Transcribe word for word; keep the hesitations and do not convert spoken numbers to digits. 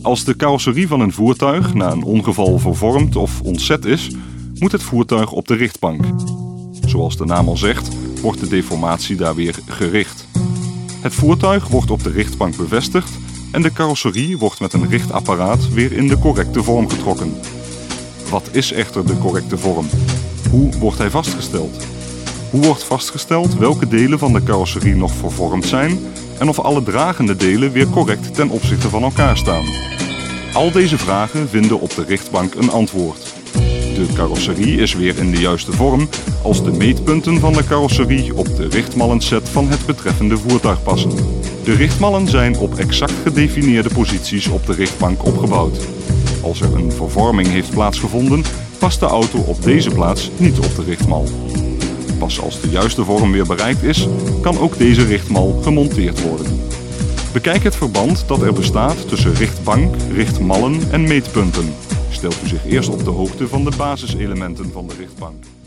Als de carrosserie van een voertuig na een ongeval vervormd of ontzet is, moet het voertuig op de richtbank. Zoals de naam al zegt, wordt de deformatie daar weer gericht. Het voertuig wordt op de richtbank bevestigd en de carrosserie wordt met een richtapparaat weer in de correcte vorm getrokken. Wat is echter de correcte vorm? Hoe wordt hij vastgesteld? Hoe wordt vastgesteld welke delen van de carrosserie nog vervormd zijn en of alle dragende delen weer correct ten opzichte van elkaar staan? Al deze vragen vinden op de richtbank een antwoord. De carrosserie is weer in de juiste vorm als de meetpunten van de carrosserie op de richtmallenset van het betreffende voertuig passen. De richtmallen zijn op exact gedefinieerde posities op de richtbank opgebouwd. Als er een vervorming heeft plaatsgevonden, past de auto op deze plaats niet op de richtmal. Pas als de juiste vorm weer bereikt is, kan ook deze richtmal gemonteerd worden. Bekijk het verband dat er bestaat tussen richtbank, richtmallen en meetpunten. Stelt u zich eerst op de hoogte van de basiselementen van de richtbank.